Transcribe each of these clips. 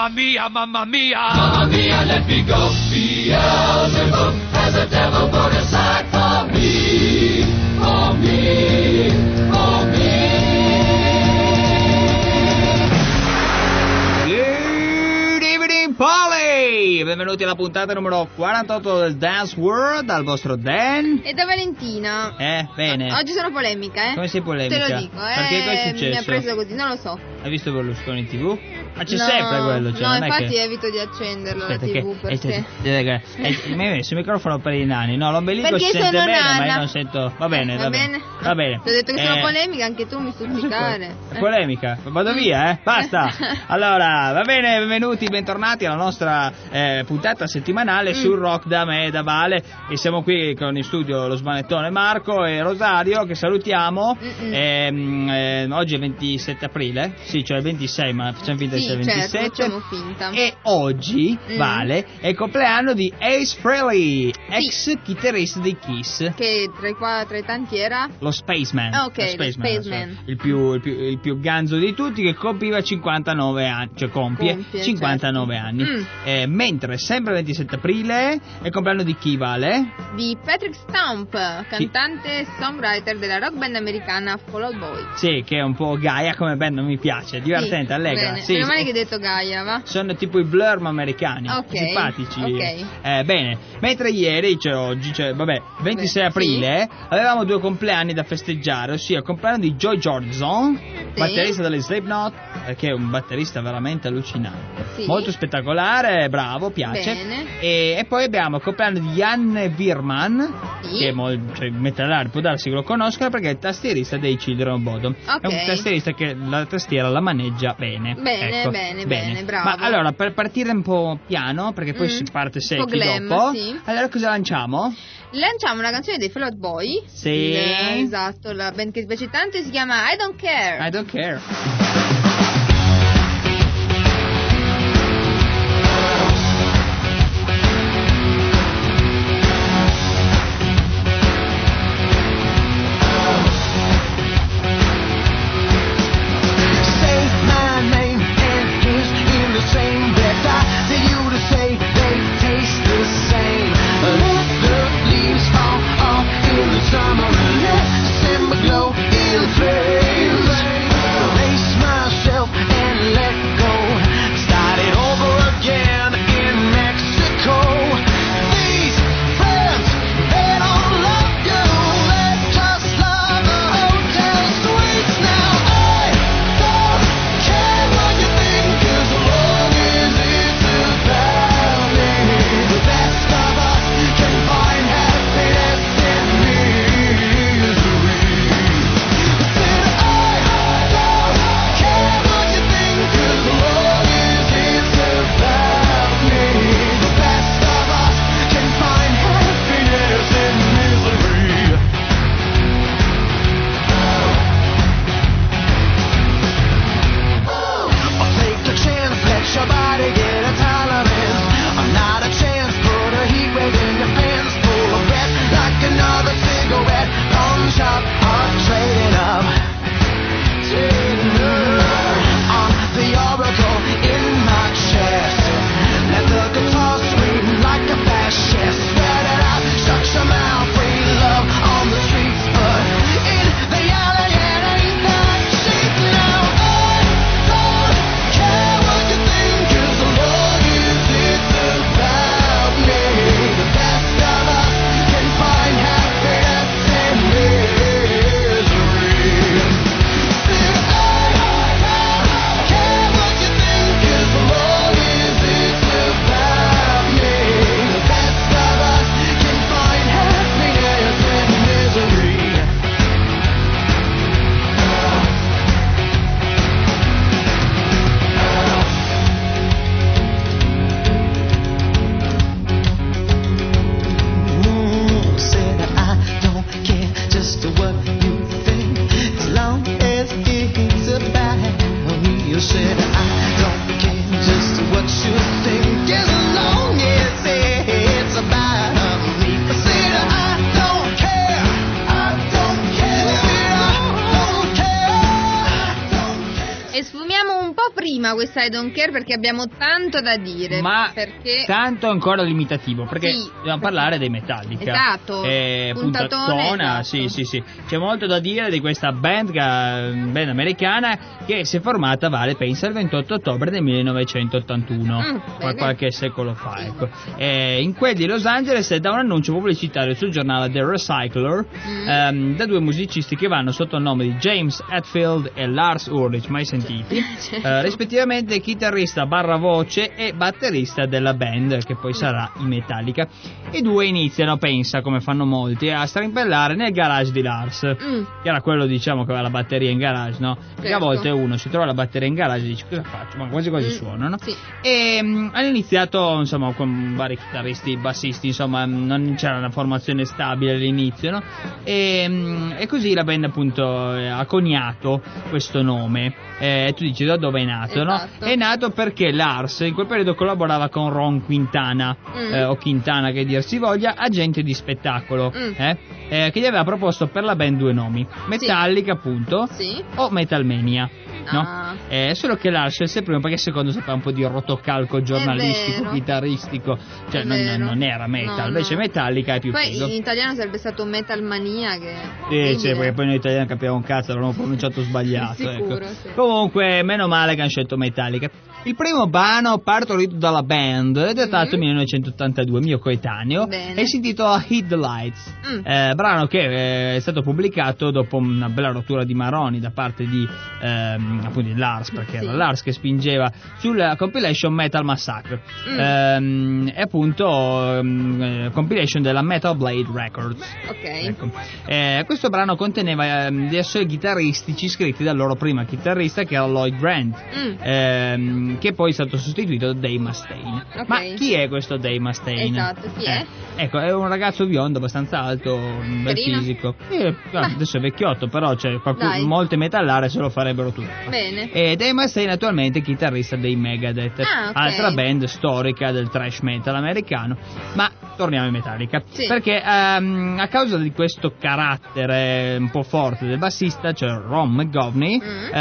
mamma mia, mamma mia. Mamma mia, let me go. Beelzebub has a devil put aside for me, for me, for me. Good evening, Polly! Benvenuti alla puntata numero 48 del Dance World, dal vostro Dan. E da Valentina. Bene. Oggi sono polemica, Come sei polemica? Te lo dico, Perché cosa è successo? Mi ha preso così, non lo so. Hai visto Berlusconi in TV? Ma c'è No, sempre quello, cioè, no, non è infatti che... evito di accenderlo Aspetta, la TV perché... mi hai messo il microfono per i nani, no? L'ombelico Perché si sente sono bene, nana. ma io non sento... Va bene. Va bene. Ti Ti ho detto che sono polemica, anche tu mi stuzzicare. Polemica, vado via, basta. Allora, va bene, benvenuti, bentornati alla nostra puntata settimanale sul rock da me e da Vale. E siamo qui con in studio lo smanettone Marco e Rosario, che salutiamo. Oggi è 27 aprile, sì, cioè il 26, ma facciamo finta di Sì, essere il 27. certo, facciamo finta. E oggi, Vale, è il compleanno di Ace Frehley, ex chitarrista dei Kiss. Che tra i tanti era? Lo Spaceman. Ah, ok, Lo Spaceman. Il più ganzo di tutti, che compiva 59 anni, cioè compie 59 certo. anni. Mentre sempre il 27 aprile è il compleanno di chi, Vale? Di Patrick Stump, cantante e songwriter della rock band americana Fall Out Boy. Sì, che è un po' Gaia come band, non mi piace, divertente, sì, allegra. Bene. Sì, Meno male che hai detto Gaia, va? Sono tipo i Blur ma americani, simpatici. Ok. Bene, mentre ieri, cioè oggi, 26 aprile, avevamo due compleanni da festeggiare, ossia il compleanno di Joy Jordison, batterista delle Slipknot, che è un batterista veramente allucinante, molto spettacolare, bravo, piace. Bene. E poi abbiamo il compleanno di Jan Wirman, che è metallare, può darsi che lo conoscono perché è il tastierista dei Children of Bodom. È un tastierista che la tastiera la maneggia bene. Bene, bravo. Ma allora, per partire un po' piano, perché poi si parte secchi dopo, allora cosa lanciamo? Lanciamo una canzone dei Fall Out Boy. Sì. Esatto, la band che piace tanto si chiama I Don't Care. I Don't Care. Summer and let December glow in flames. Lace my bellissima questa I Don't Care perché abbiamo tanto da dire. Ma perché... tanto ancora limitativo, perché Sì, dobbiamo parlare dei Metallica. Esatto. Puntatona, esatto. sì. C'è molto da dire di questa band americana che si è formata, pensa, il 28 ottobre del 1981, qualche secolo fa, ecco. In quel di Los Angeles, da un annuncio pubblicitario sul giornale The Recycler, da due musicisti che vanno sotto il nome di James Hetfield e Lars Ulrich, mai sentiti, rispettivamente chitarrista barra voce e batterista della band, che poi sarà i Metallica. I due iniziano, pensa, come fanno molti, a strimpellare nel garage di Lars, che era quello, diciamo, che aveva la batteria in garage, no? Perché a volte uno si trova la batteria in garage e dice cosa faccio? Ma quasi suonano. Sì. E hanno iniziato, insomma, con vari chitarristi, bassisti, insomma, non c'era una formazione stabile all'inizio, no? E così la band, appunto, ha coniato questo nome. Tu dici da dove è nato, esatto. No? È nato perché Lars in quel periodo collaborava con Ron Quintana, o Quintana che dir si voglia, agente di spettacolo, che gli aveva proposto per la band due nomi, Metallica, appunto, o Metalmania. No? Solo che Lars scelse prima perché secondo sapeva un po' di rotocalco giornalistico, chitarristico, cioè non era metal, invece Metallica è più poi figo. In italiano sarebbe stato Metal Mania, che perché poi noi italiani capiamo un cazzo, l'hanno pronunciato sbagliato. Sicuro, ecco. sì. Comunque, meno male che hanno scelto Metallica. Il primo brano partorito dalla band è datato 1982, mio coetaneo, e si intitola Hit the Lights, brano che è stato pubblicato dopo una bella rottura di maroni da parte di appunto di Lars, perché era Lars che spingeva sulla compilation Metal Massacre, e appunto compilation della Metal Blade Records. Ecco. Questo brano conteneva dei assoli chitarristici scritti dal loro primo chitarrista, che era Lloyd Grant, che poi è stato sostituito da Dave Mustaine. Ma chi è questo Dave Mustaine? Esatto, chi è? Ecco, è un ragazzo biondo, abbastanza alto, un bel fisico. Adesso è vecchiotto, però molte metallare se lo farebbero tutti. Bene. E Dave Mustaine attualmente è chitarrista dei Megadeth, altra band storica del thrash metal americano. Ma torniamo in Metallica, perché a causa di questo carattere un po' forte del bassista, cioè Ron McGovney,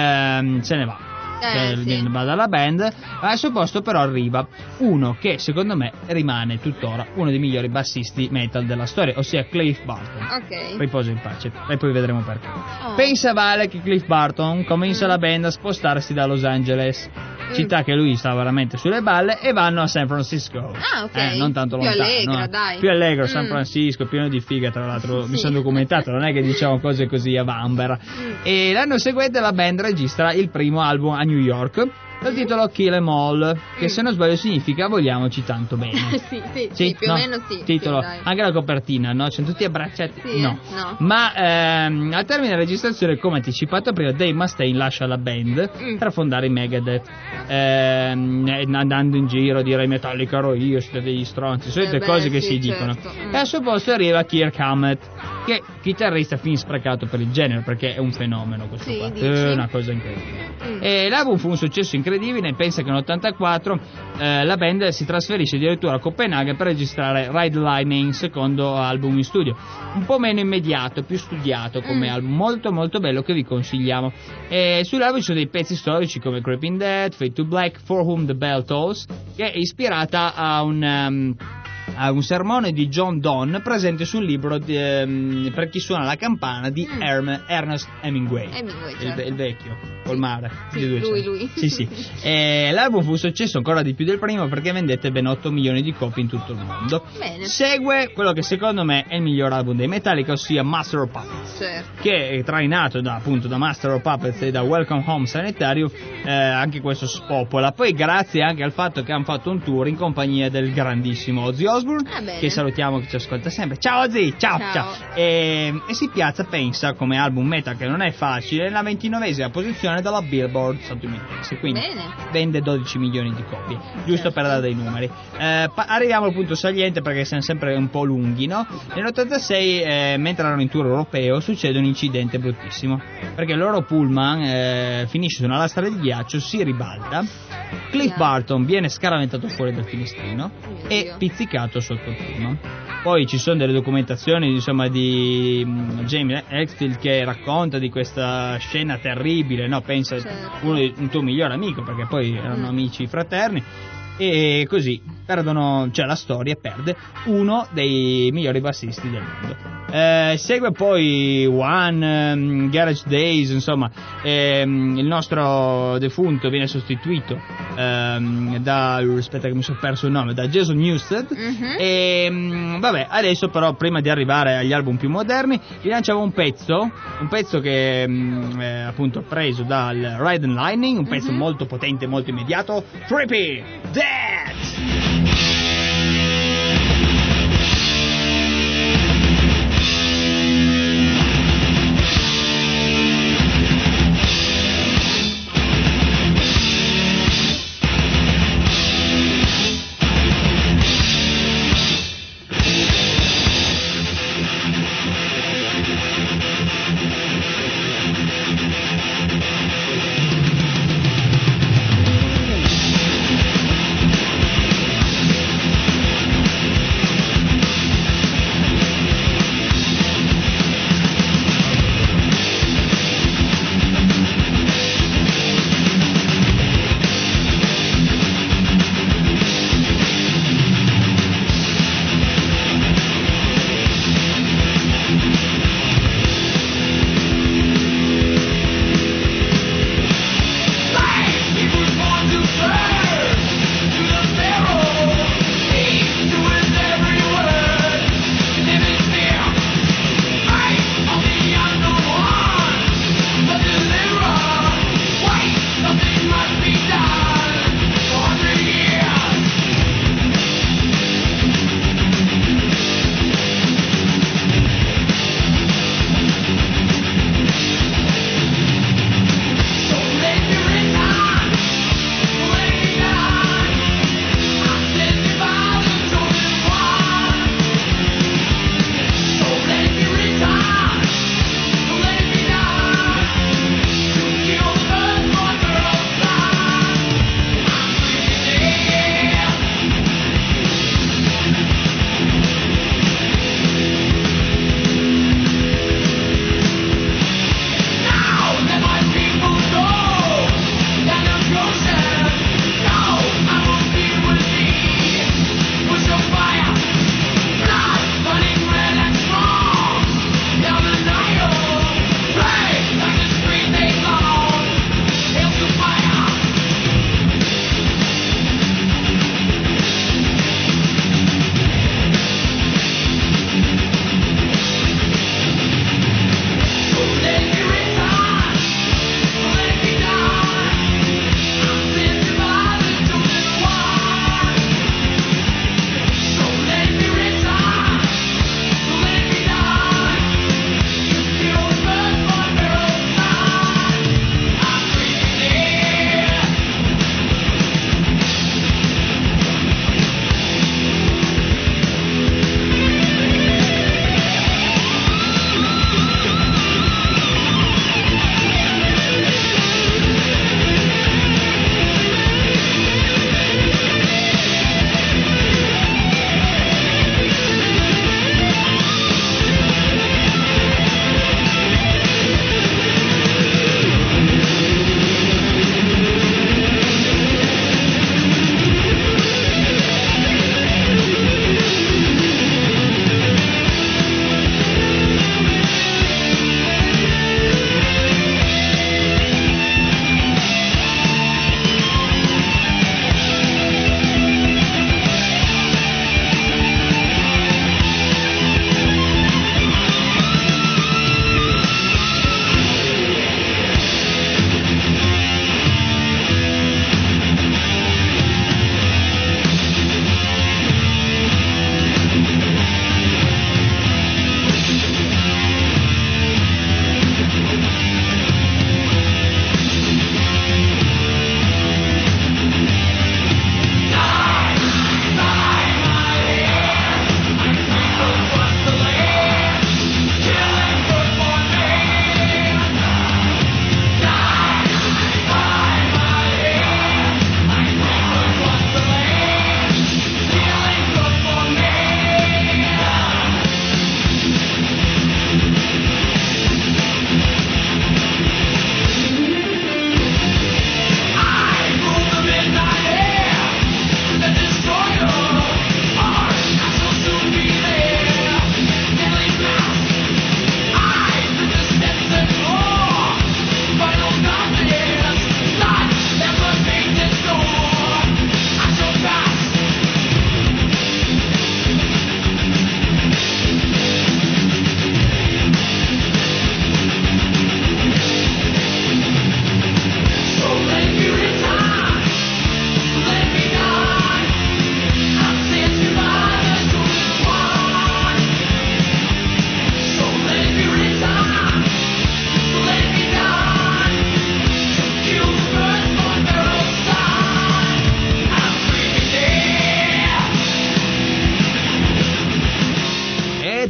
se ne va. Va dalla band. Al suo posto però arriva uno che secondo me rimane tuttora uno dei migliori bassisti metal della storia, ossia Cliff Burton. Riposo in pace, e poi vedremo perché. Pensa che Cliff Burton comincia la band a spostarsi da Los Angeles, città che lui sta veramente sulle balle, e vanno a San Francisco. Non tanto più lontano, allegra, dai. più allegro. San Francisco, pieno di figa, tra l'altro. Mi sono documentato, non è che diciamo cose così a vanvera. E l'anno seguente la band registra il primo album a New York dal titolo Kill 'Em All, che se non sbaglio significa vogliamoci tanto bene. sì, più o meno sì. Titolo, sì, anche la copertina, no? C'è tutti abbracciati. No. Ma al termine della registrazione, come anticipato prima, Dave Mustaine lascia la band per fondare i Megadeth, andando in giro a dire ai Metallica ero io, siete degli stronzi, solite cose che si dicono. E al suo posto arriva Kirk Hammett, che è chitarrista fin sprecato per il genere, perché è un fenomeno questo qua, è una cosa incredibile. E l'album fu un successo incredibile. Pensa che nell'84 la band si trasferisce addirittura a Copenaghen per registrare Ride the Lightning, secondo album in studio, un po' meno immediato, più studiato come album, molto molto bello, che vi consigliamo. Sull'album ci sono dei pezzi storici come Creeping Dead, Fade to Black, For Whom the Bell Tolls, che è ispirata a un sermone di John Donne presente sul libro per chi suona la campana di Ernest Hemingway, il vecchio col mare. Lui. Sì. L'album fu un successo ancora di più del primo, perché vendette ben 8 milioni di copie in tutto il mondo. Segue quello che secondo me è il miglior album dei Metallica, ossia Master of Puppets, che è trainato appunto da Master of Puppets e da Welcome Home Sanitarium. Anche questo spopola, poi grazie anche al fatto che hanno fatto un tour in compagnia del grandissimo Ozzy Osbourne, che salutiamo, che ci ascolta sempre. Ciao Ozzy, ciao. E si piazza, pensa, come album metal, che non è facile, nella 29esima posizione dalla Billboard statunitense, quindi vende 12 milioni di copie, giusto per dare dei numeri. Arriviamo al punto saliente, perché siamo sempre un po' lunghi, no? Nell'86, mentre erano in tour europeo, succede un incidente bruttissimo, perché il loro pullman finisce su una lastra di ghiaccio, si ribalta, Cliff Burton viene scaraventato fuori dal finestrino e pizzicato sotto il pullman. Poi ci sono delle documentazioni, insomma, di James Hetfield che racconta di questa scena terribile, no? Pensa Certo. un tuo migliore amico, perché poi erano amici fraterni, e così perdono, cioè la storia perde uno dei migliori bassisti del mondo. Segue poi One, Garage Days, insomma, il nostro defunto viene sostituito aspetta che mi sono perso il nome, da Jason Newsted. E vabbè, adesso però, prima di arrivare agli album più moderni, vi lanciamo un pezzo che è appunto preso dal Ride and Lightning, un pezzo molto potente, molto immediato, Trippy Dead.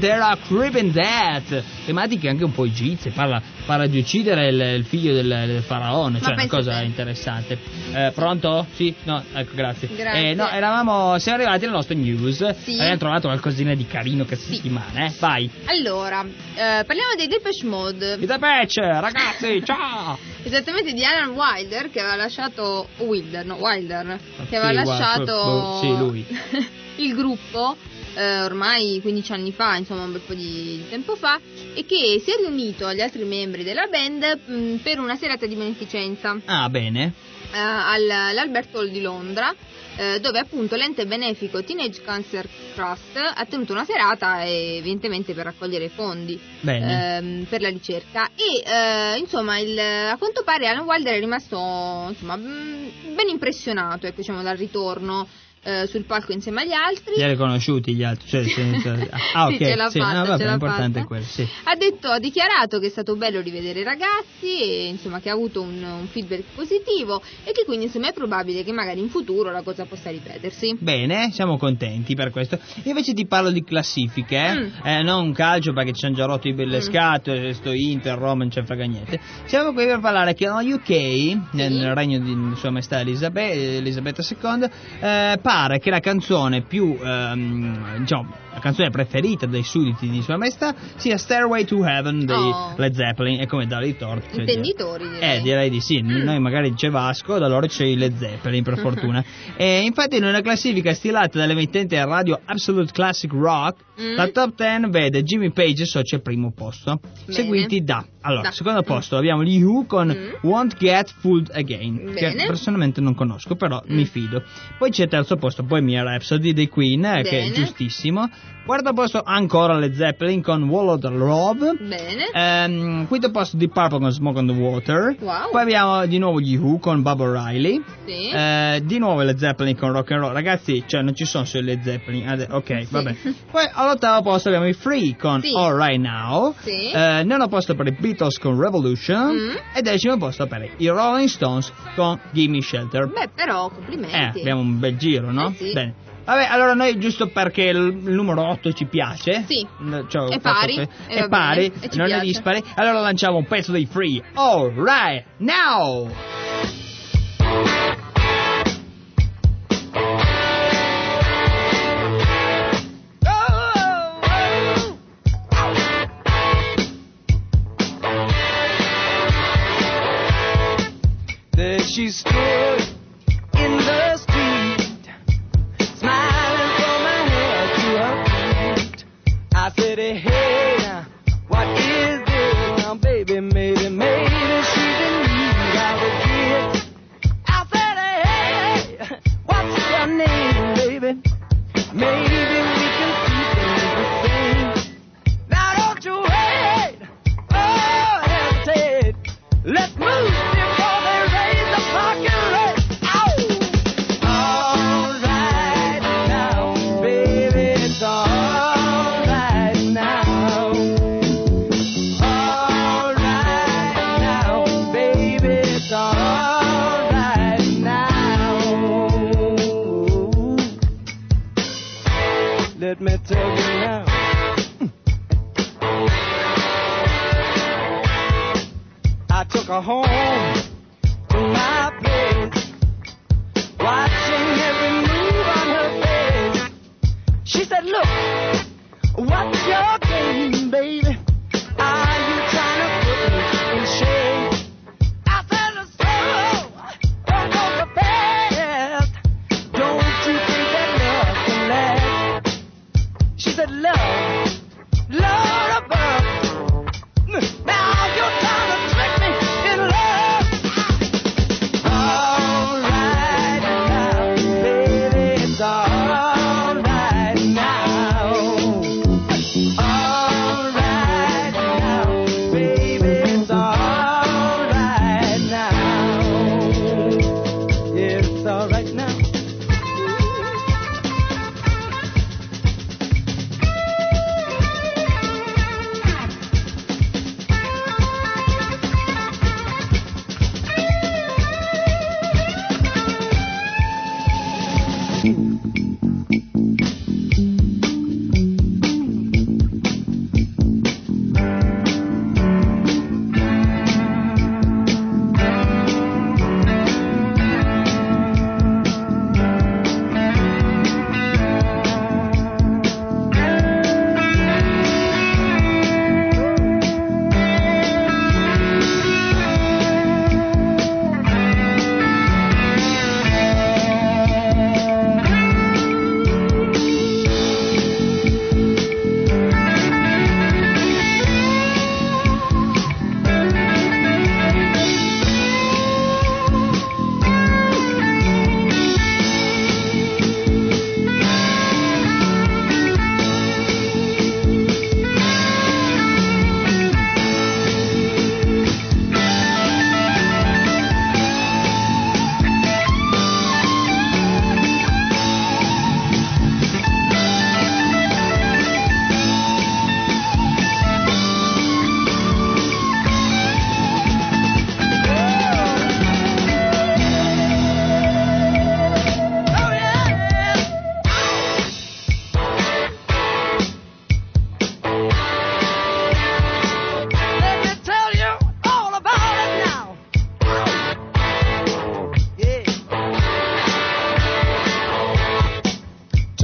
Terra Creeping Death, tematiche anche un po' egizie, parla di uccidere il figlio del faraone, cioè una cosa interessante. Pronto? Sì? No? Ecco, grazie. No, siamo arrivati alle nostre news. Sì. Abbiamo trovato qualcosina di carino questa settimana, Vai. Allora, parliamo dei Depeche Mode. I Depeche, ragazzi, ciao! Esattamente, di Alan Wilder, che aveva lasciato che aveva lasciato lui. il gruppo ormai 15 anni fa, insomma un bel po' di tempo fa, e che si è riunito agli altri membri della band per una serata di beneficenza. Ah, bene. All'Albert Hall di Londra, dove appunto l'ente benefico Teenage Cancer Trust ha tenuto una serata, evidentemente per raccogliere fondi per la ricerca, e insomma a quanto pare Alan Wilder è rimasto ben impressionato, diciamo, dal ritorno sul palco insieme agli altri. Li hai riconosciuti gli altri? Cioè, ok, sì, ce l'ha fatta, è importante quello, sì. Ha dichiarato che è stato bello rivedere i ragazzi e insomma che ha avuto un feedback positivo, e che quindi insomma è probabile che magari in futuro la cosa possa ripetersi. Bene, siamo contenti per questo. Invece ti parlo di classifiche, non calcio, perché ci hanno già rotto le scatole, sto Inter, Roma, non ce ne frega niente. Siamo qui per parlare che nello UK, nel regno di Sua Maestà Elisabetta II, pare che la canzone più, la canzone preferita dei sudditi di Sua Maestà sia Stairway to Heaven dei Led Zeppelin, e come da ritorno. Intenditori, direi. Direi di sì. Noi magari dice Vasco, da loro c'è i Led Zeppelin, per fortuna. E infatti in una classifica stilata dall'emittente radio Absolute Classic Rock, la top 10 vede Jimmy Page socio al primo posto, seguiti da secondo posto abbiamo gli Who con Won't Get Fooled Again, che personalmente non conosco, però mi fido. Poi c'è terzo posto Bohemian Rhapsody dei Queen, che è giustissimo. Quarto posto ancora Led Zeppelin con Wall of the Love. Bene. Quinto posto Deep Purple con Smoke on the Water. Wow. Poi abbiamo di nuovo gli Who con Bob O'Reilly. Sì. Di nuovo Led Zeppelin con Rock and Roll. Ragazzi, cioè non ci sono solo Led Zeppelin. Ok, vabbè. Poi all'ottavo posto abbiamo i Free con All Right Now. Sì. Nono posto per i Beatles con Revolution. E decimo posto per i Rolling Stones con Gimme Shelter. Beh, però complimenti. Abbiamo un bel giro, no? Sì. Bene. Vabbè, allora noi, giusto perché il numero 8 ci piace, cioè, è pari, è pari, non piace. è dispari, allora lanciamo un pezzo dei Free. All Right Now! There she stood in the street, smiling from her head to her feet. I said, hey, now, what is this? Now, baby, maybe she's in need of a kiss. I said, hey, what's your name, baby? Maybe we can see things the same. Now, don't you wait, hesitate. Let's move before they raise the parking rate. All right now, baby, it's all right now. All right now, baby, it's all right now. Let me tell you now. I took her home to my place, watching every move on her face. She said, look, what's your game, baby? Are you trying to put me in shame? I said, slow, don't go so fast. Don't you think that love can last? She said, love above. Now you're trying to trick me in love. All right now, baby, it's all right now. All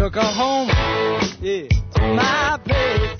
took her home, yeah, to my place.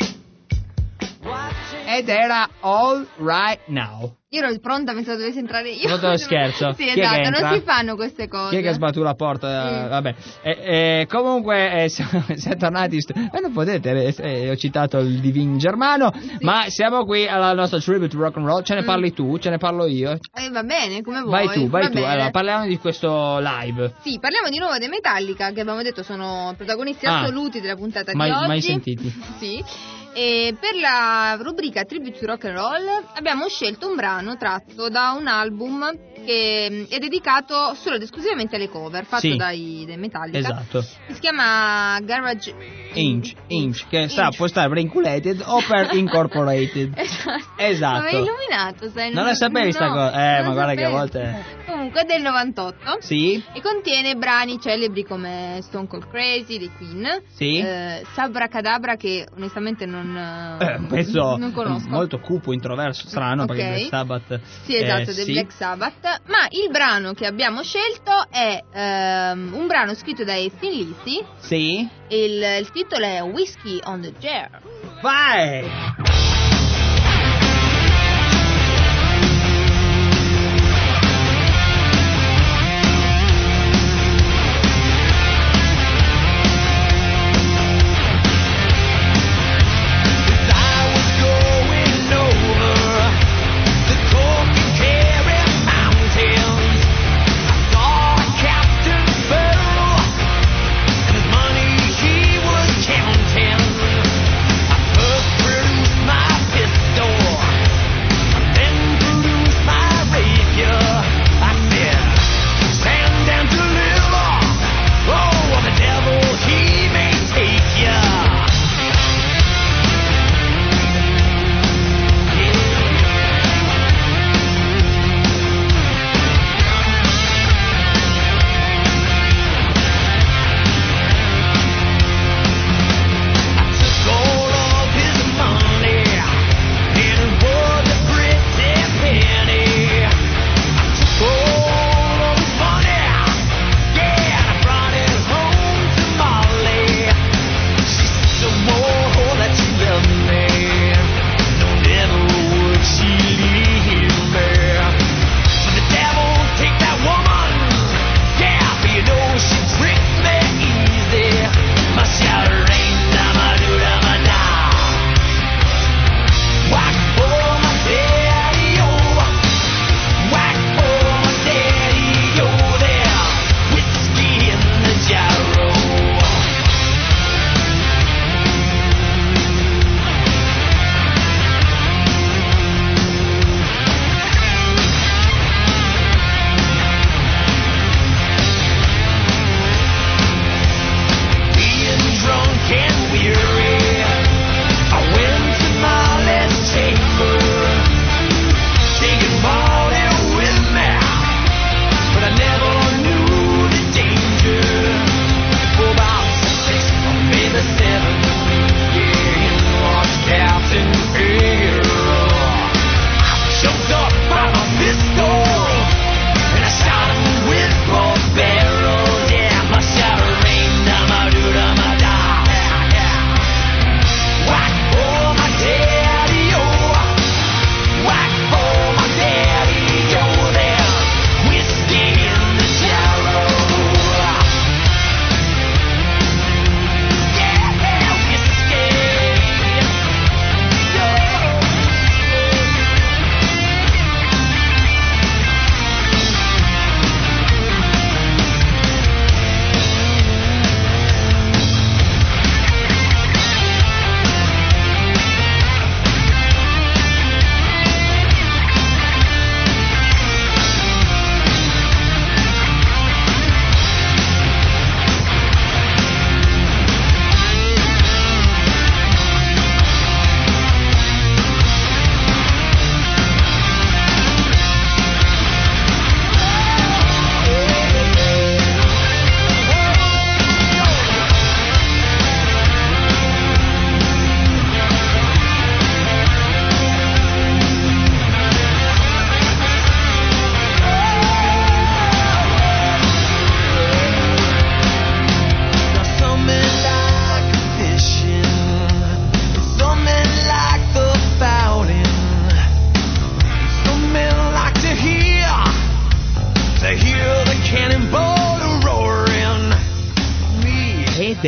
Ed era All Right Now. Io ero pronta, pensavo dovessi entrare io. Pronto lo scherzo. Sì, Chi è che esatto, entra? non si fanno queste cose. Chi è che sbatte la porta? Vabbè. Comunque siamo tornati. Non potete, ho citato il divin germano, sì. Ma siamo qui alla nostra tribute rock and roll. Ce ne parli tu? Ce ne parlo io? Va bene, come vuoi. Vai tu. Bene. Allora, parliamo di questo live. Sì, parliamo di nuovo dei Metallica, che abbiamo detto sono protagonisti assoluti della puntata di oggi. Mai sentiti? Sì. E per la rubrica Tribute to Rock and Roll abbiamo scelto un brano tratto da un album che è dedicato solo ed esclusivamente alle cover, fatto dai Metallica. Esatto. Si chiama Garage Inch, che può stare per Inculated o per Incorporated. Esatto. Ma è illuminato, sai? Non la sapevi sta cosa? Ma guarda che a volte... Comunque è del 98. Sì. E contiene brani celebri come Stone Cold Crazy dei Queen. Sì. Sabracadabra, che onestamente non conosco. Molto cupo, introverso, strano, perché Black Sabbath. Sì, esatto, del Black Sabbath. Ma il brano che abbiamo scelto è un brano scritto da Thin Lizzy. Sì. E il titolo è Whiskey on the Jar. Vai! Money he was counting, I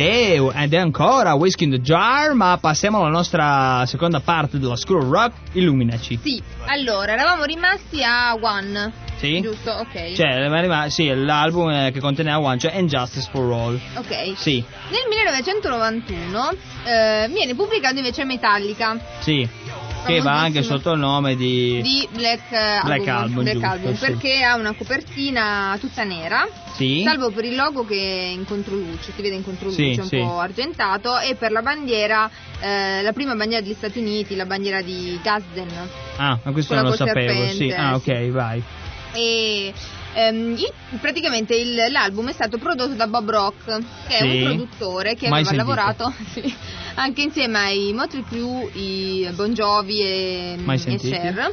ed ancora Whiskey in the Jar, ma passiamo alla nostra seconda parte della School Rock, illuminaci. Sì, allora, eravamo rimasti a One, sì? Giusto, ok. Cioè, sì, l'album che conteneva One, cioè And Justice for All. Ok. Sì. Nel 1991 viene pubblicato invece Metallica. Sì. Che va anche sotto il nome di Black Album, giusto, perché sì. ha una copertina tutta nera, sì. salvo per il logo che è in controluce, si vede in controluce, sì, un po' argentato, e per la bandiera, la prima bandiera degli Stati Uniti, la bandiera di Gadsden. Ah, ma questo non lo sapevo, serpente, sì. Ah, ok, sì. vai. E praticamente l'album è stato prodotto da Bob Rock, che è un produttore che aveva lavorato anche insieme ai Motley Crue, i Bon Jovi e Cher,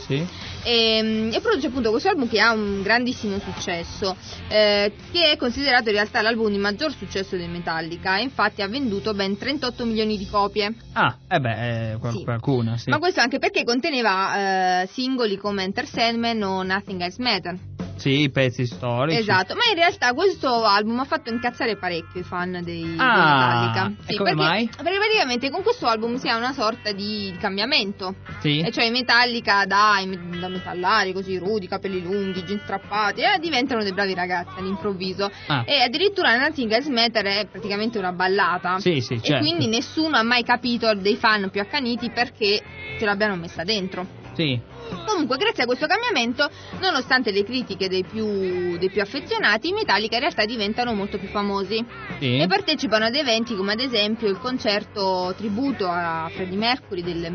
e produce appunto questo album che ha un grandissimo successo, che è considerato in realtà l'album di maggior successo dei Metallica, e infatti ha venduto ben 38 milioni di copie. Qualcuna, sì. Ma questo anche perché conteneva singoli come Enter Sandman o Nothing Else Matter. Sì, i pezzi storici. Esatto, ma in realtà questo album ha fatto incazzare parecchio i fan dei Metallica. Sì, come mai? Perché praticamente con questo album si ha una sorta di cambiamento. Sì. E cioè i Metallica da metallari così rudi, capelli lunghi, jeans strappati, diventano dei bravi ragazzi all'improvviso. E addirittura Nothing Else Matter è praticamente una ballata. Sì, certo. E quindi nessuno ha mai capito, dei fan più accaniti, perché ce l'abbiano messa dentro. Sì. Comunque, grazie a questo cambiamento, nonostante le critiche dei più affezionati, i Metallica in realtà diventano molto più famosi. Sì. E partecipano ad eventi come ad esempio il concerto tributo a Freddie Mercury del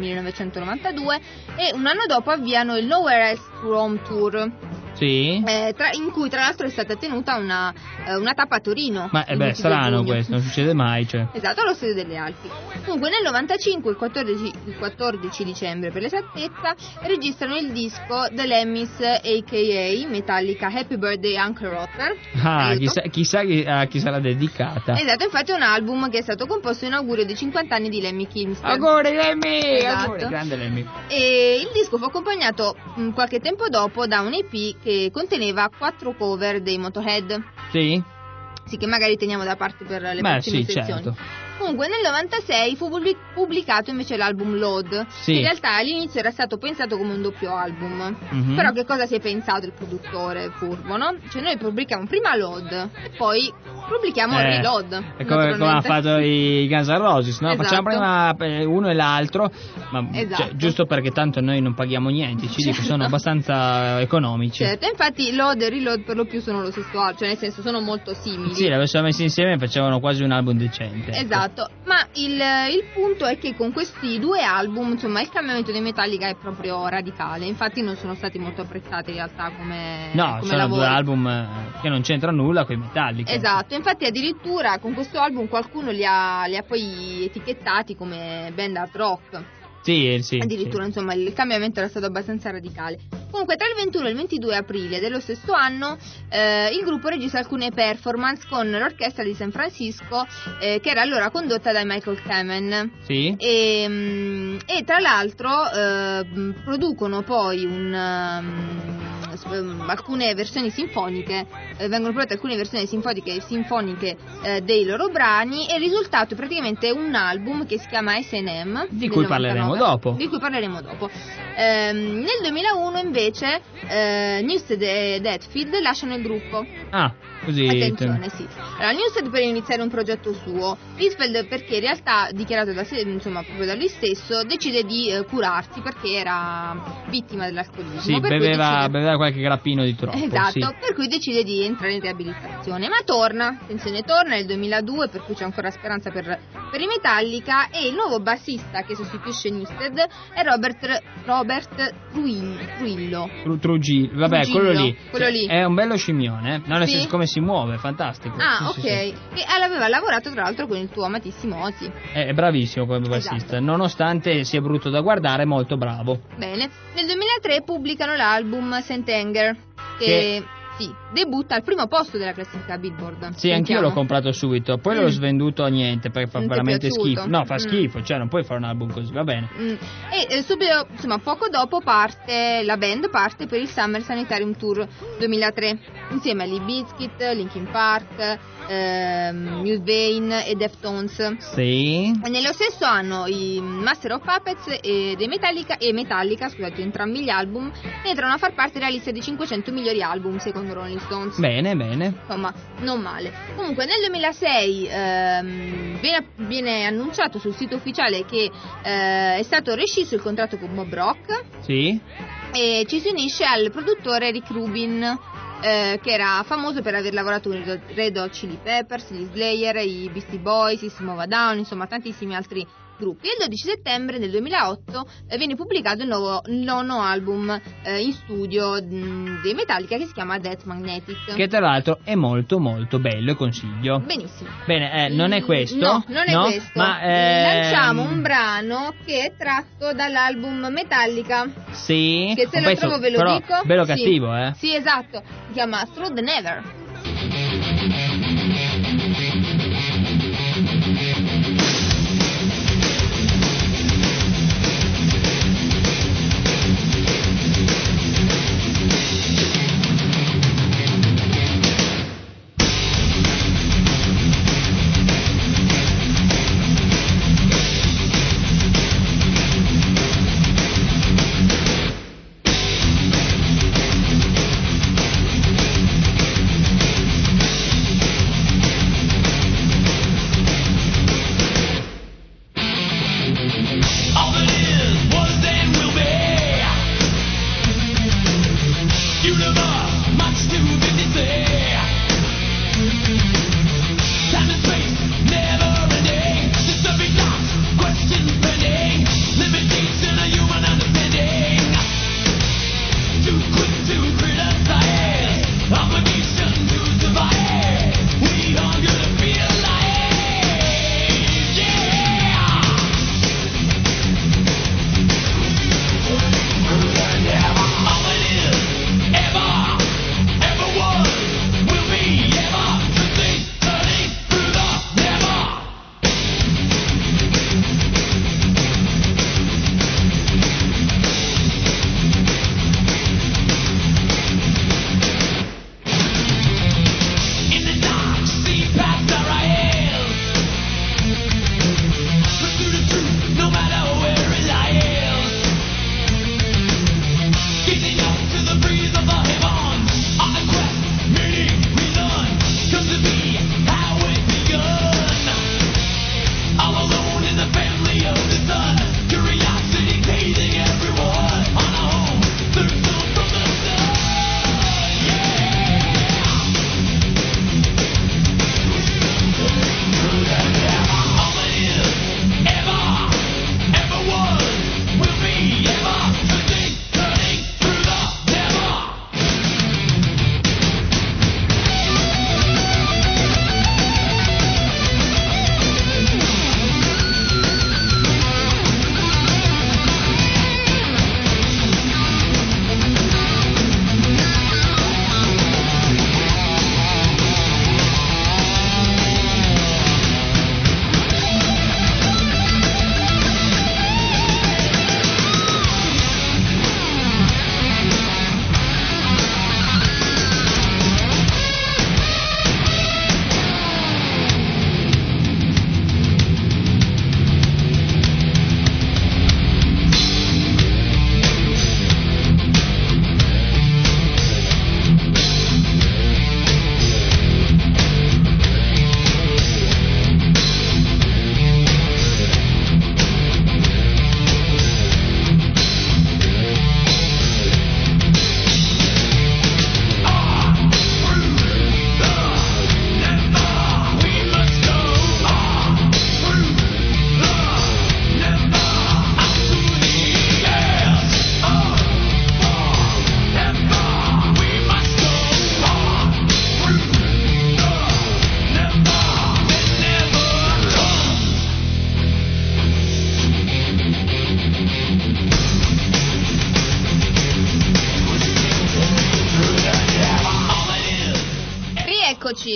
1992, e un anno dopo avviano il Nowhere Else Rome Tour. Sì. In cui tra l'altro è stata tenuta una tappa a Torino. Ma strano questo, non succede mai, cioè. Esatto, allo Stadio delle Alpi. Comunque nel 95, il 14 dicembre per l'esattezza, registrano il disco The Lemmys, a.k.a. Metallica Happy Birthday Uncle Rotter. Chissà a chi sarà dedicata. Esatto, infatti è un album che è stato composto in augurio dei 50 anni di Lemmy Kilmister. Auguri Lemmy! Esatto. Auguri, grande Lemmy. E il disco fu accompagnato qualche tempo dopo da un EP che conteneva 4 cover dei Motorhead. Sì, che magari teniamo da parte per le prossime sezioni. Certo. Comunque nel 96 fu pubblicato invece l'album Load. Sì. In realtà all'inizio era stato pensato come un doppio album. Mm-hmm. Però che cosa si è pensato il produttore furbo, no? Cioè noi pubblichiamo prima Load e poi pubblichiamo Reload. Come ha fatto i Guns N' Roses, no? Esatto. Facciamo prima uno e l'altro, ma esatto. Giusto perché tanto noi non paghiamo niente, dico, sono abbastanza economici. Certo, infatti Load e Reload per lo più sono lo stesso album, cioè nel senso sono molto simili. Sì, li avessero messi insieme e facevano quasi un album decente. Esatto. Ma il punto è che con questi due album, insomma, il cambiamento dei Metallica è proprio radicale. Infatti non sono stati molto apprezzati in realtà come sono lavori. Due album che non c'entrano nulla con i Metallica. Esatto, infatti addirittura con questo album qualcuno li ha poi etichettati come band hard rock. Sì. Addirittura, insomma, il cambiamento era stato abbastanza radicale. Comunque, tra il 21 e il 22 aprile dello stesso anno, il gruppo registra alcune performance con l'orchestra di San Francisco, che era allora condotta da Michael Kamen. Sì. E tra l'altro producono poi alcune versioni sinfoniche, vengono prodotte alcune versioni sinfoniche dei loro brani, e il risultato è praticamente un album che si chiama S&M, di cui parleremo dopo. Nel 2001 invece Newsted ed Hetfield lasciano il gruppo. Così. Attenzione, sì. Allora, Newsted per iniziare un progetto suo, Hetfield perché in realtà, dichiarato proprio da lui stesso, decide di curarsi perché era vittima dell'alcolismo. Sì, beveva qualche grappino di troppo. Esatto, sì. Per cui decide di entrare in riabilitazione, ma torna nel 2002, per cui c'è ancora speranza per i Metallica, e il nuovo bassista che sostituisce Newsted è Robert Trujillo. Vabbè, quello lì. Lì è un bello scimmione, no? Nel senso come si muove, fantastico. Ok. Sì. E aveva lavorato tra l'altro con il tuo amatissimo Ozzy. È bravissimo come bassista, esatto. Nonostante sia brutto da guardare, è molto bravo. Bene. Nel 2003 pubblicano l'album Saint Anger, che debutta al primo posto della classifica Billboard. Sì, anch'io l'ho comprato subito, poi l'ho svenduto a niente perché fa veramente schifo. No, fa schifo, cioè non puoi fare un album così, va bene. E subito, poco dopo la band parte per il Summer Sanitarium Tour 2003 insieme a Limp Bizkit, Linkin Park, Mulvane e Deftones. Sì. E nello stesso anno i Master of Puppets e Metallica, scusate, entrambi gli album entrano a far parte della lista dei 500 migliori album secondo Rolling Stones. Bene. Insomma, non male. Comunque nel 2006 viene annunciato sul sito ufficiale che è stato rescisso il contratto con Bob Rock. Sì. E ci si unisce al produttore Rick Rubin, che era famoso per aver lavorato con i Red Hot Chili Peppers, gli Slayer, i Beastie Boys, i System of a Down, insomma tantissimi altri gruppi. E il 12 settembre del 2008 viene pubblicato il nono album in studio dei Metallica, che si chiama Death Magnetic, che tra l'altro è molto molto bello e consiglio. Benissimo. Bene, non è questo? No, non è questo. Ma lanciamo un brano che è tratto dall'album Metallica. Sì. Che se lo trovo ve lo però dico. bello sì. cattivo, Sì, esatto. Si chiama Through the Never.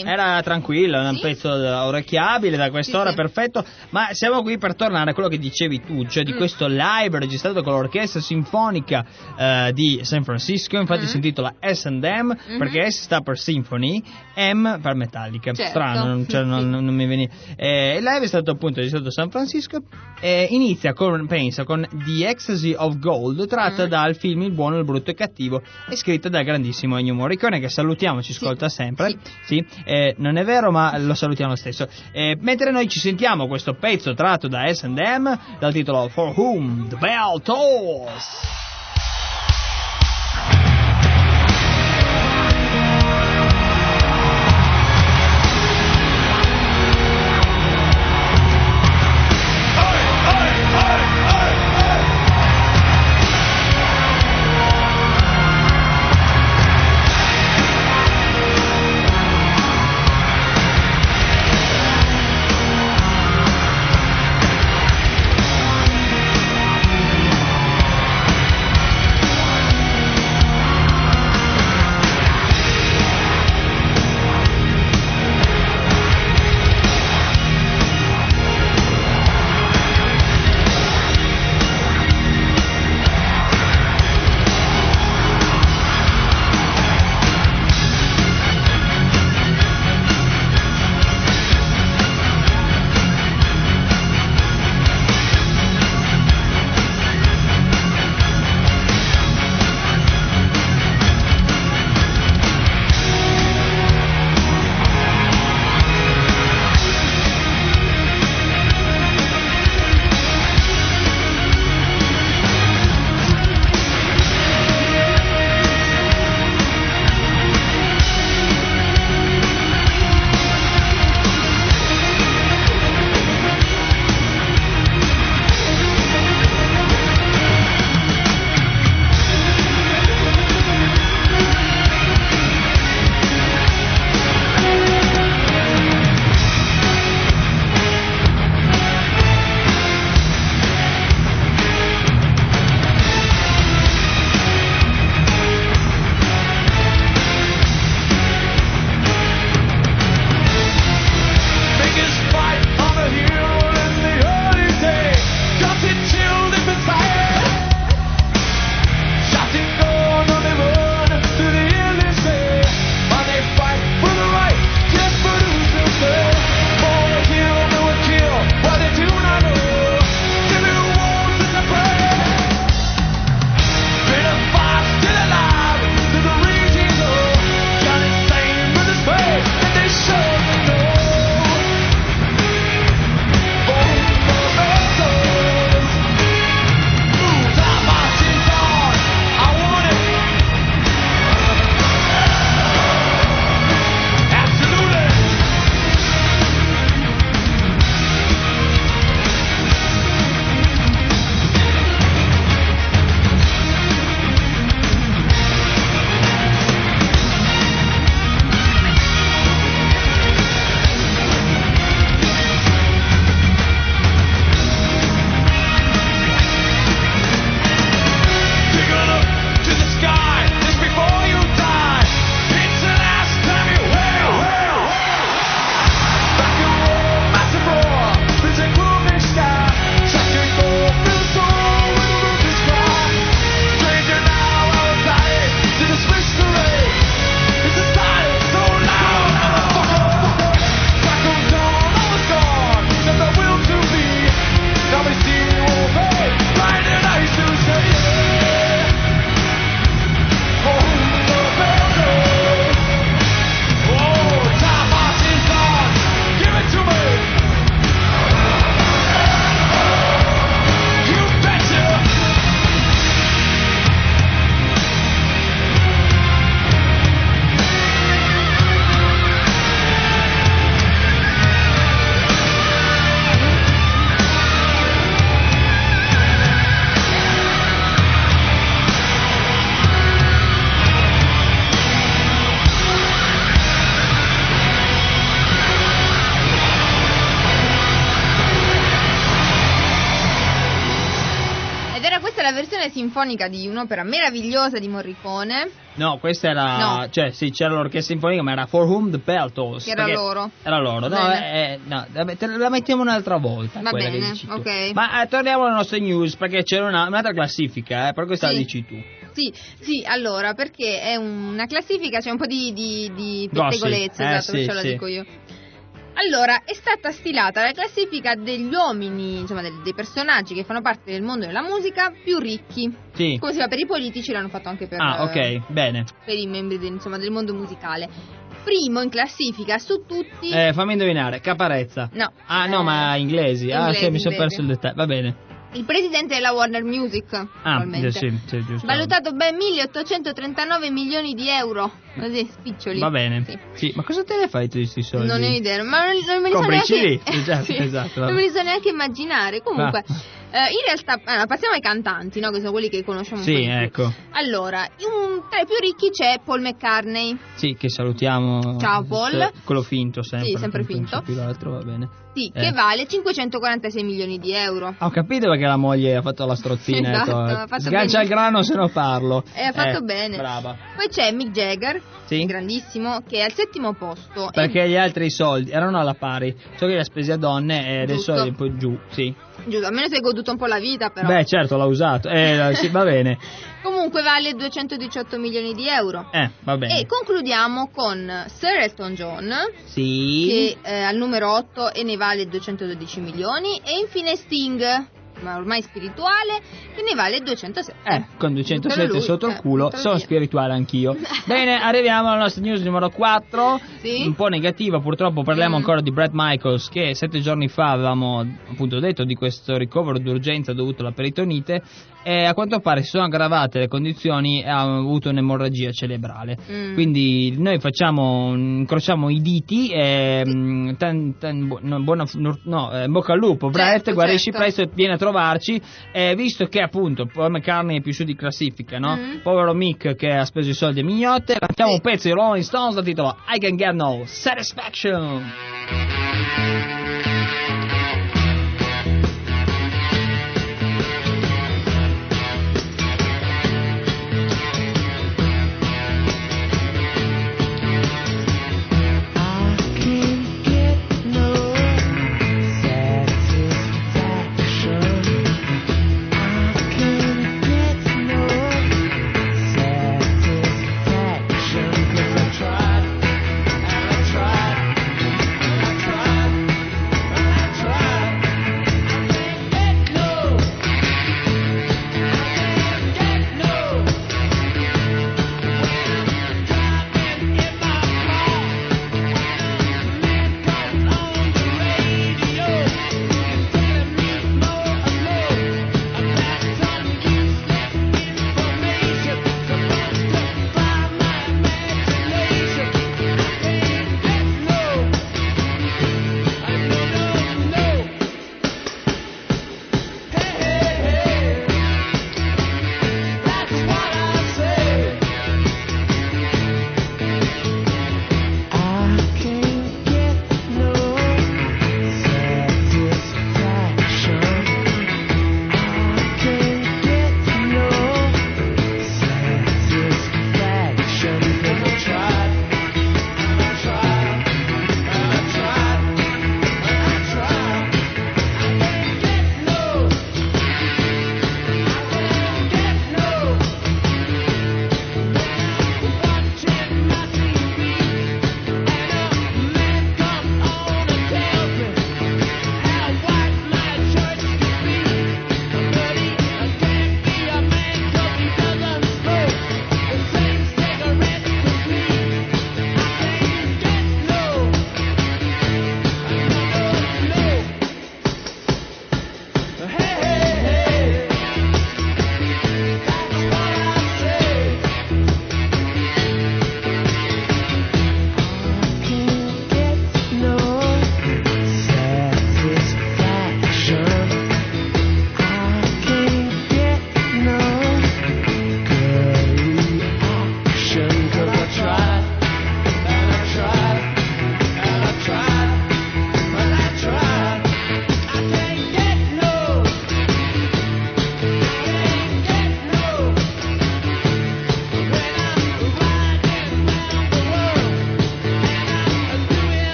era tranquillo, era un pezzo orecchiabile da quest'ora, perfetto. Ma siamo qui per tornare a quello che dicevi tu, cioè di questo live registrato con l'orchestra sinfonica di San Francisco. Infatti si intitola S&M, perché S sta per Symphony, M per Metallica. Strano, non mi veniva. Il live è stato appunto registrato a San Francisco. Inizia con The Ecstasy of Gold, tratta dal film Il buono, il brutto e il cattivo, e scritta dal grandissimo Ennio Morricone, che salutiamo, ci ascolta sempre. Sì. Non è vero, ma lo salutiamo lo stesso. Mentre noi ci sentiamo questo pezzo tratto da S&M dal titolo For Whom the Bell Tolls. la versione sinfonica di un'opera meravigliosa di Morricone. No, questa era... No. Cioè, sì, c'era l'orchestra sinfonica, ma era For Whom the Bell Tolls. Che era loro. Era loro. No, la mettiamo un'altra volta. Va quella bene, che dici tu. ok. Ma torniamo alle nostre news, perché c'era un'altra classifica, però questa la dici tu. Sì, allora, perché è una classifica, c'è un po' di pettegolezzo, esatto, sì, perciò la dico io. Allora, è stata stilata la classifica degli uomini, insomma, dei personaggi che fanno parte del mondo della musica più ricchi. Sì. Come si fa per i politici, l'hanno fatto anche per ok, bene. Per i membri del mondo musicale. Primo in classifica su tutti. Fammi indovinare, Caparezza. No. No, ma inglesi. Inglesi, mi sono perso il dettaglio. Va bene. Il presidente della Warner Music, sì, giusto. valutato ben 1.839 milioni di euro, così spiccioli. Va bene. Sì. Ma cosa te ne fai tu di questi soldi? Non ne ho idea, ma non me li so Compri neanche. CD? Sì, esatto. Non me li so neanche immaginare. Comunque, in realtà, passiamo ai cantanti, no? Che sono quelli che conosciamo un po' di più. Ecco. Allora, tra i più ricchi c'è Paul McCartney. Sì, che salutiamo. Ciao Paul. Quello finto sempre. Sì, sempre finto. Non so più l'altro, va bene. Sì, che vale 546 milioni di euro. Ho capito perché la moglie ha fatto la strozzina. Esatto, ha fatto sgancia bene. il grano se no parlo. Ha fatto bene. Brava. Poi c'è Mick Jagger, sì? grandissimo, che è al 7° posto. Perché gli altri soldi erano alla pari. So che li ha spesi a donne e adesso è un po' giù, sì. Giusto, almeno si è goduto un po' la vita, però. Beh, certo, l'ha usato. Sì, va bene. Comunque vale 218 milioni di euro. Va bene. E concludiamo con Sir Elton John, sì, che è al numero 8 e ne vale 212 milioni. E infine Sting, ma ormai spirituale, che ne vale 207. Con 207 sotto il culo, sono spirituale anch'io. Bene, arriviamo alla nostra news numero 4. Sì? Un po' negativa, purtroppo parliamo ancora di Bret Michaels, che 7 giorni fa avevamo appunto detto di questo ricovero d'urgenza dovuto alla peritonite. E a quanto pare si sono aggravate le condizioni e ha avuto un'emorragia cerebrale. Quindi noi incrociamo i diti e bocca al lupo, Bret, guarisci presto e vieni a trovarci. Visto che appunto Paul McCartney è più su di classifica, no? Povero Mick che ha speso i soldi a mignotte. Lanciamo un pezzo di Rolling Stones dal titolo I Can Get No Satisfaction.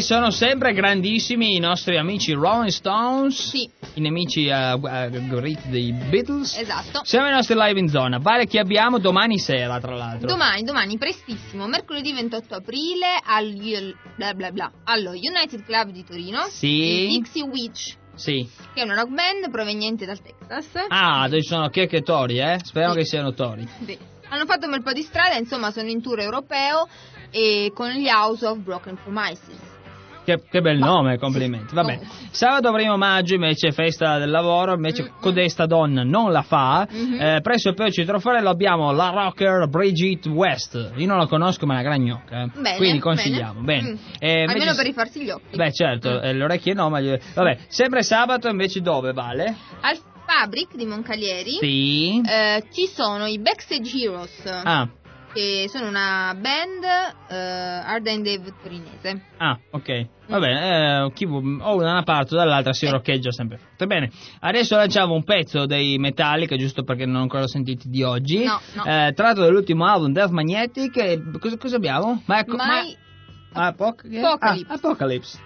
sono sempre grandissimi i nostri amici Rolling Stones, sì, i nemici goriti dei Beatles. Esatto. Siamo ai nostri live in zona. Vale, che abbiamo domani sera, tra l'altro. Domani, prestissimo, mercoledì 28 aprile allo United Club di Torino. Sì. Dixie Witch. Sì. Che è una rock band proveniente dal Texas. Ah, dove sono Kirk e Tori, Speriamo sì. che siano Tori. Sì. Hanno fatto un bel po' di strada, insomma, sono in tour europeo e con gli House of Broken Promises. Che bel nome, complimenti. Vabbè, sabato 1 maggio invece festa del lavoro, invece codesta donna non la fa. Presso il PO Citroforello abbiamo la rocker Bridget West. Io non la conosco, ma è una gran gnocca. Bene, quindi consigliamo. Bene. Almeno per rifarsi gli occhi. Beh, certo, le orecchie no, ma vabbè, sempre sabato invece dove, Vale? Al Fabric di Moncalieri. Sì. Ci sono i Backstage Heroes. Che sono una band Arden Dave torinese. Ah, ok. Va bene, o da una parte o dall'altra si roccheggia sempre forte. Bene, adesso lanciamo un pezzo dei Metallica, giusto perché non ho ancora sentiti di oggi. No. Tratto dall'ultimo album Death Magnetic. E cosa abbiamo? Apocalypse. Apocalypse.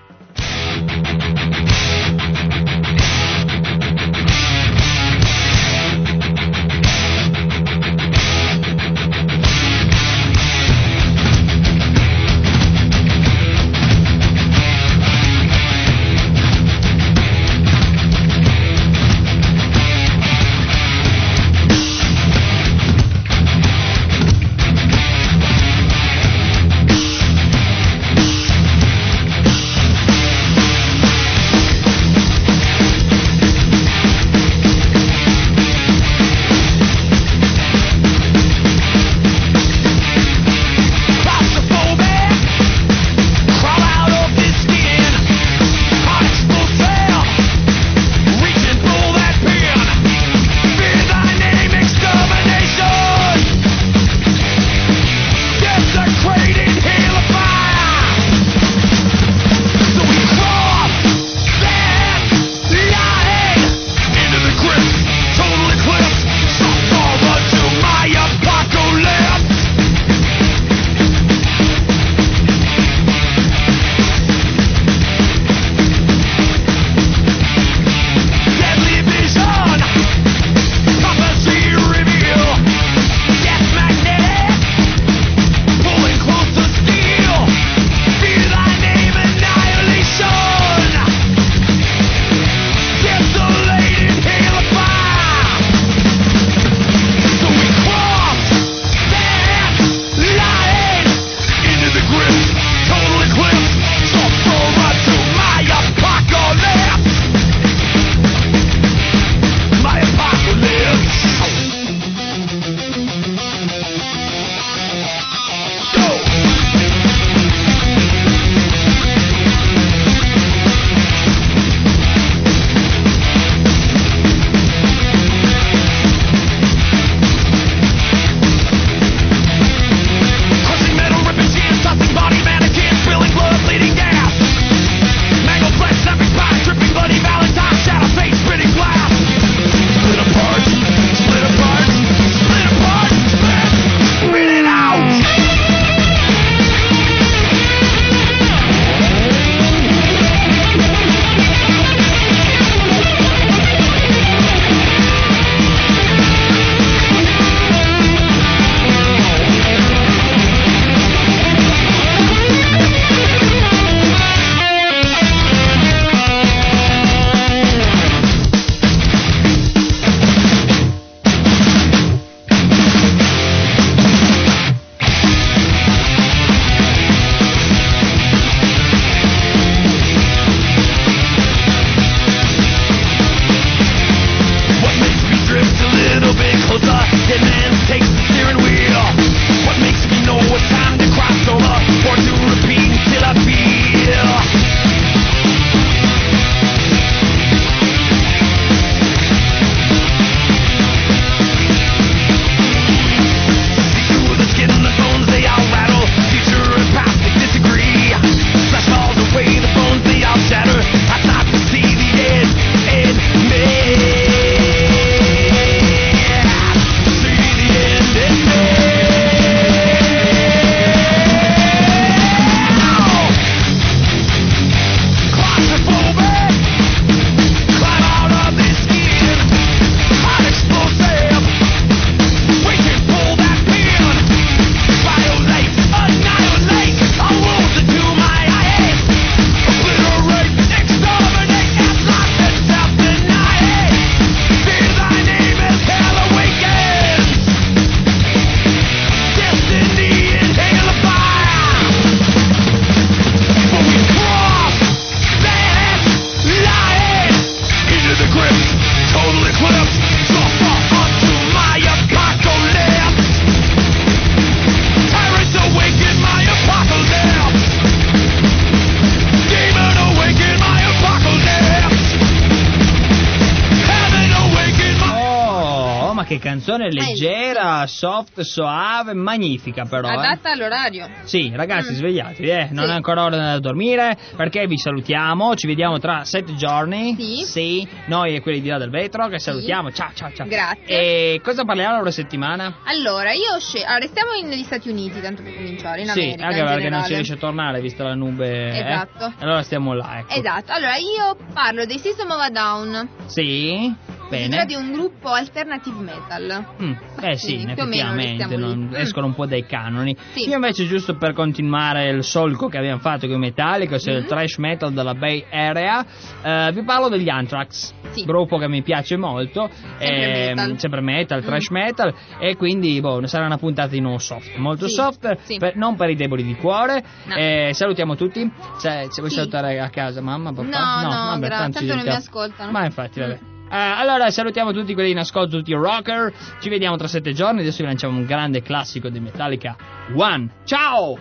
ma che canzone leggera, soft, soave, magnifica però. Adatta all'orario. Sì, ragazzi, svegliatevi, non Sì. è ancora ora da dormire, perché vi salutiamo, ci vediamo tra 7 giorni. Sì. Noi e quelli di là del vetro, che salutiamo, ciao. Grazie. E cosa parliamo la settimana? Allora, restiamo negli Stati Uniti, tanto per cominciare, in America. Sì, anche in perché non generale. si riesce a tornare, vista la nube. Esatto. Allora stiamo là, ecco. Esatto, allora io parlo dei System of a Down. Sì, Si tratta di un gruppo alternative metal. Sì, Quindi più o meno effettivamente restiamo lì. escono un po' dai canoni. Sì. Io invece, giusto per continuare il solco che abbiamo fatto con i Metallica, ossia il thrash metal della Bay Area, vi parlo degli Anthrax, gruppo che mi piace molto, sempre metal, thrash metal, e quindi sarà una puntata di non soft, molto soft, non per i deboli di cuore. No. Salutiamo tutti. Se vuoi salutare a casa mamma, papà? No, vabbè, tanto non mi ascoltano. Ma infatti, vabbè. Allora salutiamo tutti quelli in ascolto, tutti i rocker. Ci vediamo tra 7 giorni. Adesso vi lanciamo un grande classico di Metallica, One. Ciao!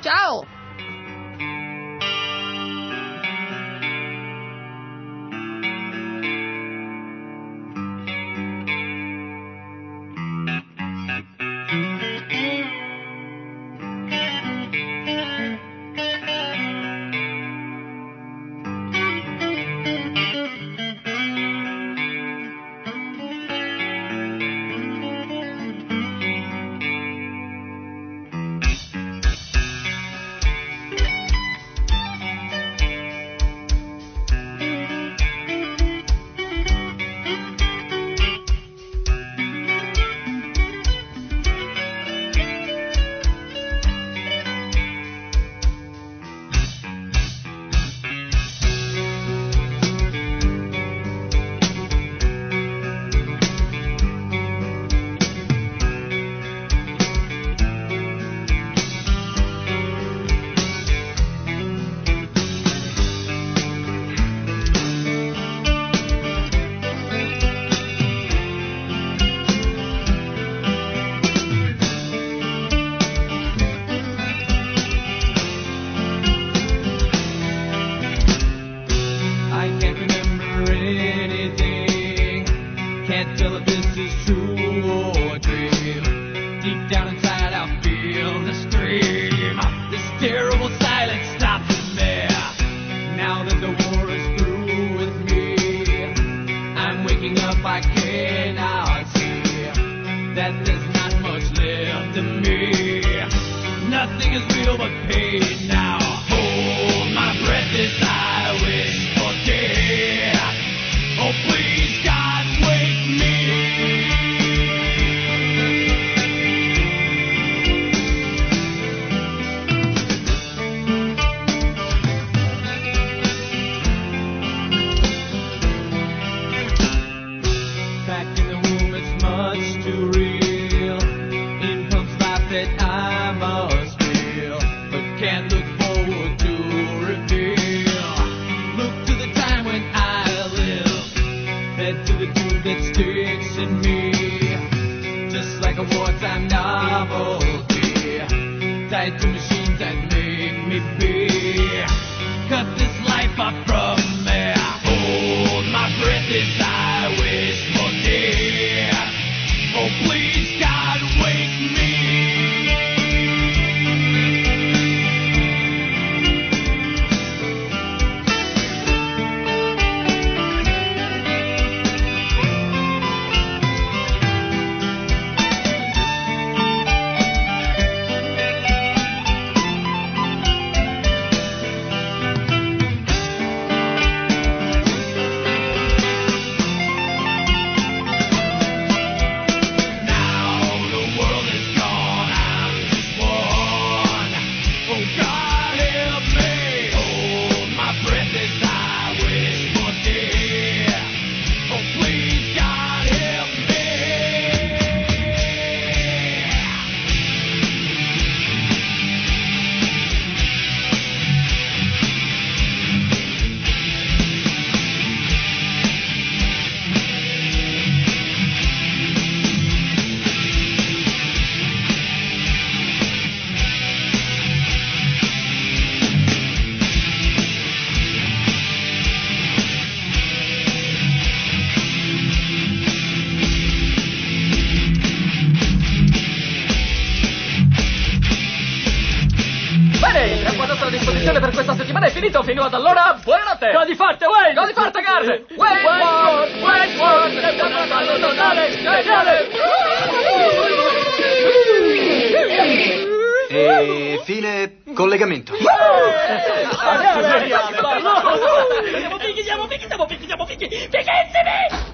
è finito fino ad allora, buonanotte! Godi forte, Wayne! Godi forte, Garth! Wayne! È totale, geniale! E fine collegamento. Siamo fighissimi!